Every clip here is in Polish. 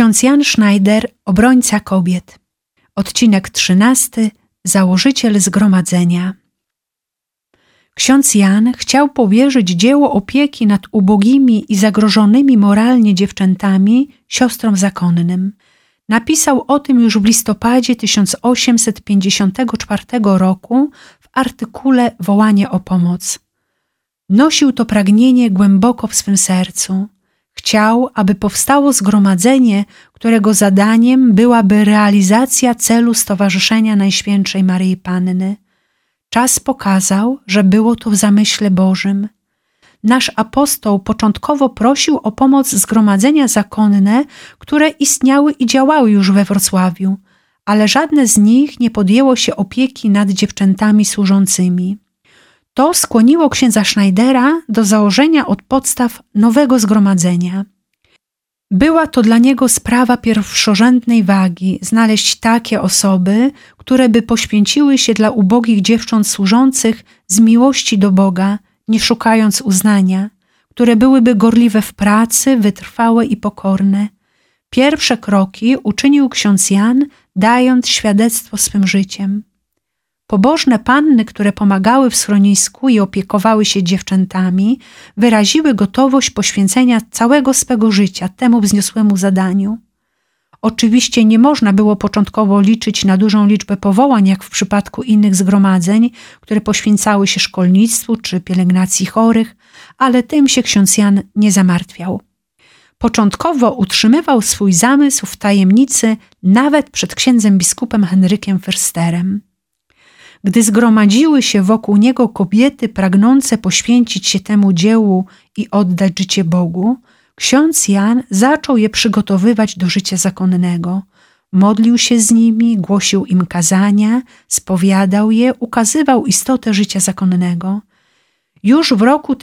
Ksiądz Jan Schneider, obrońca kobiet. Odcinek 13. Założyciel zgromadzenia. Ksiądz Jan chciał powierzyć dzieło opieki nad ubogimi i zagrożonymi moralnie dziewczętami siostrom zakonnym. Napisał o tym już w listopadzie 1854 roku w artykule Wołanie o pomoc. Nosił to pragnienie głęboko w swym sercu. Chciał, aby powstało zgromadzenie, którego zadaniem byłaby realizacja celu Stowarzyszenia Najświętszej Maryi Panny. Czas pokazał, że było to w zamyśle Bożym. Nasz apostoł początkowo prosił o pomoc zgromadzenia zakonne, które istniały i działały już we Wrocławiu, ale żadne z nich nie podjęło się opieki nad dziewczętami służącymi. To skłoniło księdza Schneidera do założenia od podstaw nowego zgromadzenia. Była to dla niego sprawa pierwszorzędnej wagi znaleźć takie osoby, które by poświęciły się dla ubogich dziewcząt służących z miłości do Boga, nie szukając uznania, które byłyby gorliwe w pracy, wytrwałe i pokorne. Pierwsze kroki uczynił ksiądz Jan, dając świadectwo swym życiem. Pobożne panny, które pomagały w schronisku i opiekowały się dziewczętami, wyraziły gotowość poświęcenia całego swego życia temu wzniosłemu zadaniu. Oczywiście nie można było początkowo liczyć na dużą liczbę powołań, jak w przypadku innych zgromadzeń, które poświęcały się szkolnictwu czy pielęgnacji chorych, ale tym się ksiądz Jan nie zamartwiał. Początkowo utrzymywał swój zamysł w tajemnicy nawet przed księdzem biskupem Henrykiem Fürsterem. Gdy zgromadziły się wokół niego kobiety pragnące poświęcić się temu dziełu i oddać życie Bogu, ksiądz Jan zaczął je przygotowywać do życia zakonnego. Modlił się z nimi, głosił im kazania, spowiadał je, ukazywał istotę życia zakonnego. Już w roku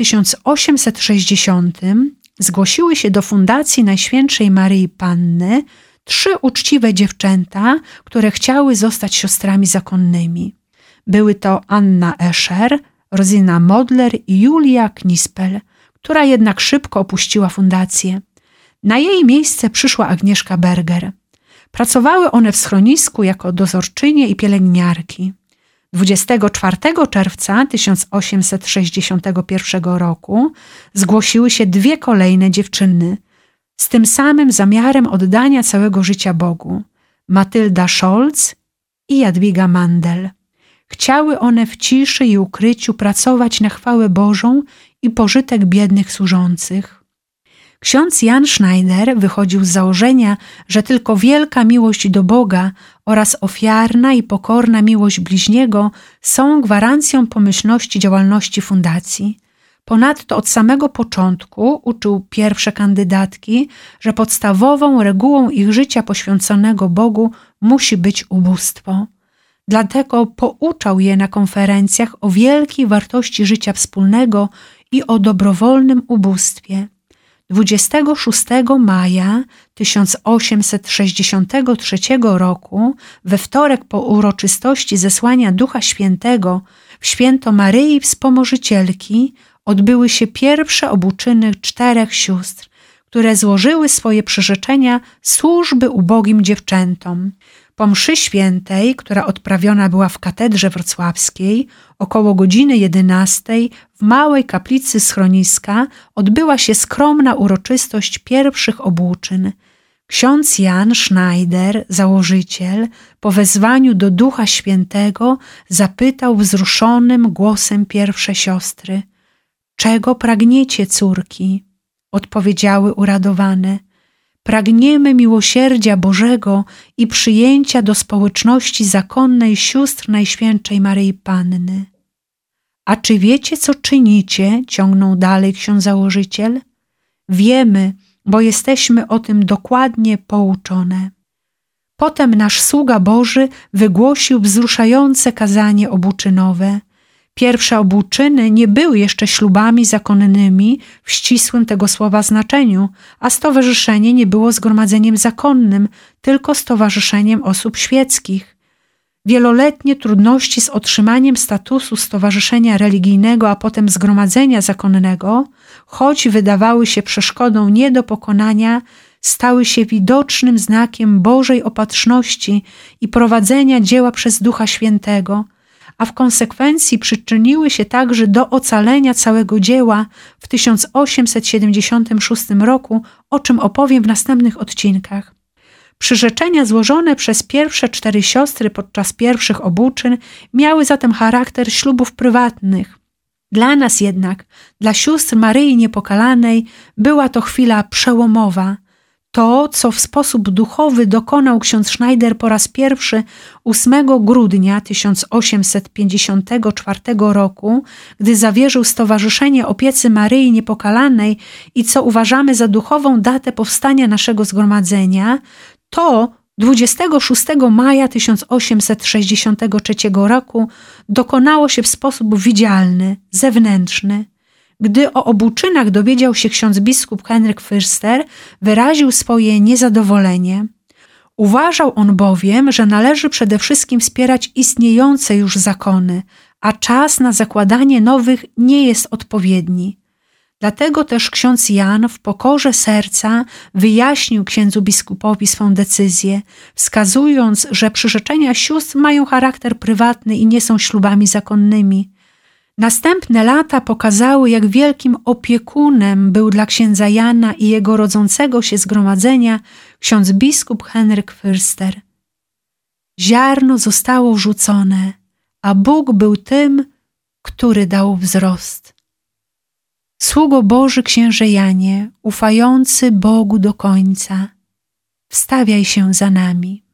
1860 zgłosiły się do Fundacji Najświętszej Maryi Panny 3 uczciwe dziewczęta, które chciały zostać siostrami zakonnymi. Były to Anna Escher, Rosina Modler i Julia Knispel, która jednak szybko opuściła fundację. Na jej miejsce przyszła Agnieszka Berger. Pracowały one w schronisku jako dozorczynie i pielęgniarki. 24 czerwca 1861 roku zgłosiły się 2 kolejne dziewczyny z tym samym zamiarem oddania całego życia Bogu: Matylda Scholz i Jadwiga Mandel. Chciały one w ciszy i ukryciu pracować na chwałę Bożą i pożytek biednych służących. Ksiądz Jan Schneider wychodził z założenia, że tylko wielka miłość do Boga oraz ofiarna i pokorna miłość bliźniego są gwarancją pomyślności działalności fundacji. Ponadto od samego początku uczył pierwsze kandydatki, że podstawową regułą ich życia poświęconego Bogu musi być ubóstwo. Dlatego pouczał je na konferencjach o wielkiej wartości życia wspólnego i o dobrowolnym ubóstwie. 26 maja 1863 roku, we wtorek po uroczystości zesłania Ducha Świętego w święto Maryi Wspomożycielki, odbyły się pierwsze obuczyny 4 sióstr, które złożyły swoje przyrzeczenia służby ubogim dziewczętom. Po mszy świętej, która odprawiona była w katedrze wrocławskiej, około godziny 11 w małej kaplicy schroniska odbyła się skromna uroczystość pierwszych obłóczyn. Ksiądz Jan Schneider, założyciel, po wezwaniu do Ducha Świętego zapytał wzruszonym głosem pierwsze siostry: „Czego pragniecie, córki?” Odpowiedziały uradowane: „Pragniemy miłosierdzia Bożego i przyjęcia do społeczności zakonnej sióstr Najświętszej Maryi Panny”. „A czy wiecie, co czynicie?” ciągnął dalej ksiądz założyciel. „Wiemy, bo jesteśmy o tym dokładnie pouczone”. Potem nasz sługa Boży wygłosił wzruszające kazanie obłóczynowe. Pierwsze obłóczyny nie były jeszcze ślubami zakonnymi w ścisłym tego słowa znaczeniu, a stowarzyszenie nie było zgromadzeniem zakonnym, tylko stowarzyszeniem osób świeckich. Wieloletnie trudności z otrzymaniem statusu stowarzyszenia religijnego, a potem zgromadzenia zakonnego, choć wydawały się przeszkodą nie do pokonania, stały się widocznym znakiem Bożej opatrzności i prowadzenia dzieła przez Ducha Świętego, a w konsekwencji przyczyniły się także do ocalenia całego dzieła w 1876 roku, o czym opowiem w następnych odcinkach. Przyrzeczenia złożone przez pierwsze 4 siostry podczas pierwszych obuczyn miały zatem charakter ślubów prywatnych. Dla nas jednak, dla sióstr Maryi Niepokalanej, była to chwila przełomowa. To, co w sposób duchowy dokonał ksiądz Schneider po raz pierwszy 8 grudnia 1854 roku, gdy zawierzył Stowarzyszenie Opiecy Maryi Niepokalanej i co uważamy za duchową datę powstania naszego zgromadzenia, to 26 maja 1863 roku dokonało się w sposób widzialny, zewnętrzny. Gdy o obuczynach dowiedział się ksiądz biskup Henryk Fürster, wyraził swoje niezadowolenie. Uważał on bowiem, że należy przede wszystkim wspierać istniejące już zakony, a czas na zakładanie nowych nie jest odpowiedni. Dlatego też ksiądz Jan w pokorze serca wyjaśnił księdzu biskupowi swą decyzję, wskazując, że przyrzeczenia sióstr mają charakter prywatny i nie są ślubami zakonnymi. Następne lata pokazały, jak wielkim opiekunem był dla księdza Jana i jego rodzącego się zgromadzenia ksiądz biskup Henryk Fürster. Ziarno zostało rzucone, a Bóg był tym, który dał wzrost. Sługo Boży księże Janie, ufający Bogu do końca, wstawiaj się za nami.